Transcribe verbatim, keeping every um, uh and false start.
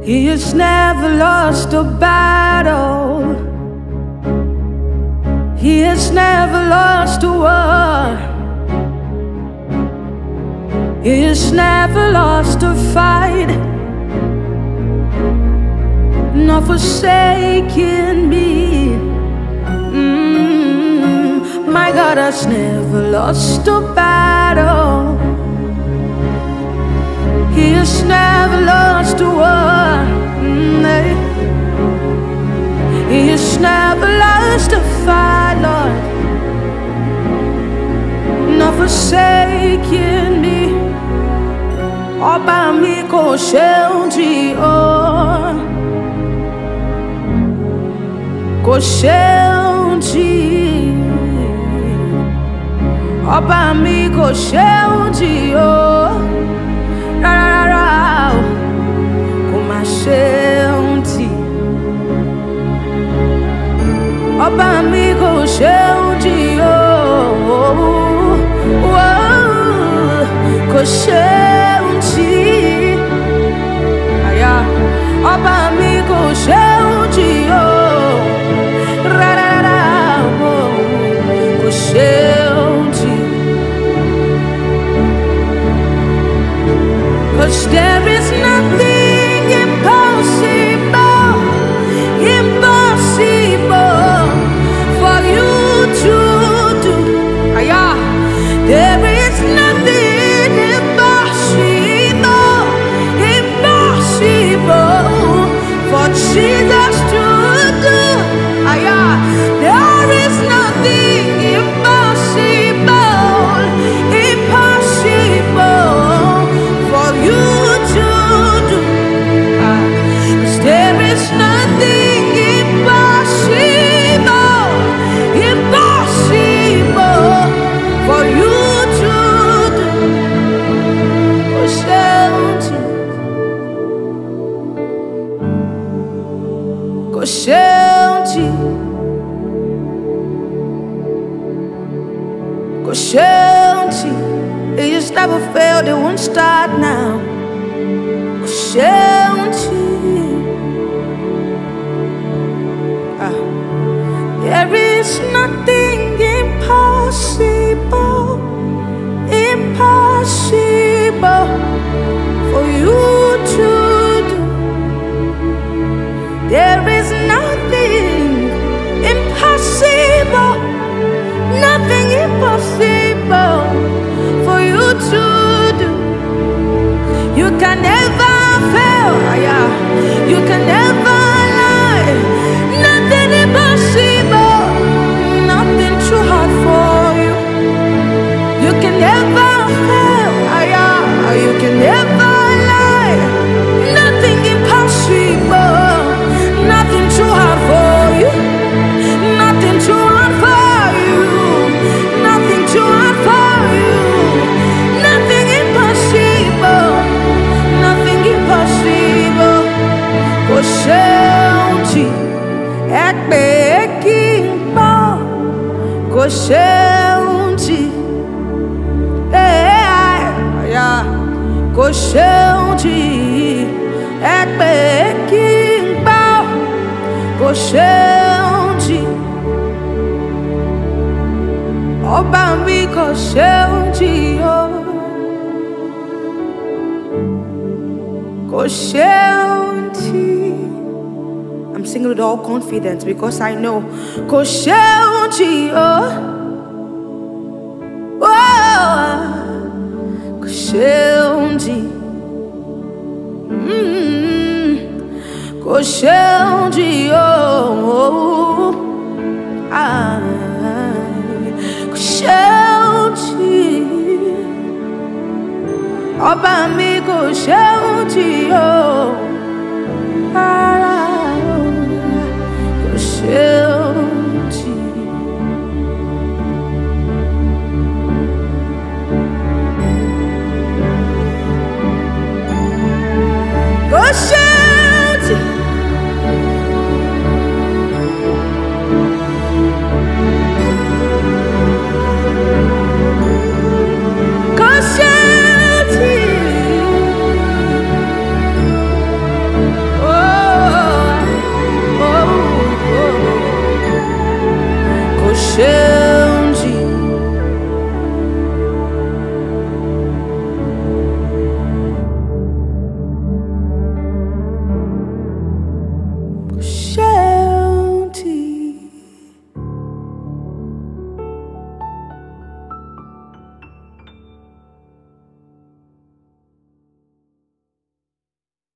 He has never lost a battle. He has never lost a war. He has never lost a fight, nor forsaken me. Mm, my God has never lost a battle. He has never lost a war. Mm, eh. He has never lost a fight, Lord, nor forsaken me. Ọba mi kò ṣeun tí ó, kò ṣeun tí. Ọba mi kò ṣeun tí ó, rárá rárá o, kò má ṣeun tí. Ọba mi kò ṣeun tí ó, kò ṣeun tí. Àyà ọba mi kò ṣeun tí ó, rárá o, kò ṣeun tí. 'Cause there is nothing impossible, impossible for you to do. Àyà, there is nothing impossible, impossible for Jesus to do. Àyà, there is nothing impossible, impossible for you to do. Ah, 'cause there is nothing impossible, impossible for you to do. Kò ṣeun tí, kò ṣeun tí, kò ṣeun tí. It just never failed, it won't start now. Kò ṣeun tí. Ah. There is nothing impossible, impossible for you to do. There is nothing impossible, nothing impossible for you to do. You can never fail, yeah. You can never lie. Nothing impossible, nothing too hard for you. You can never fail, yeah. You can never lie. Nothing impossible, nothing too hard for you. Nothing too hard for you. Nothing too hard for you. Nothing impossible, nothing impossible. Kò ṣeun tí ẹ pé kí n gbọ́. Kò ṣeun tí, kò ṣeun tí ẹ pé kí n gbọ́. Kò ṣeun tí. Ọba mi kò ṣeun tí ó, kò ṣeun tí. I'm singing with all confidence because I know kò ṣeun tí ó, kò ṣeun tí. Mm, kò ṣeun tí ó, ah, kò ṣeun tí. Ọba mi kò ṣeun tí ó.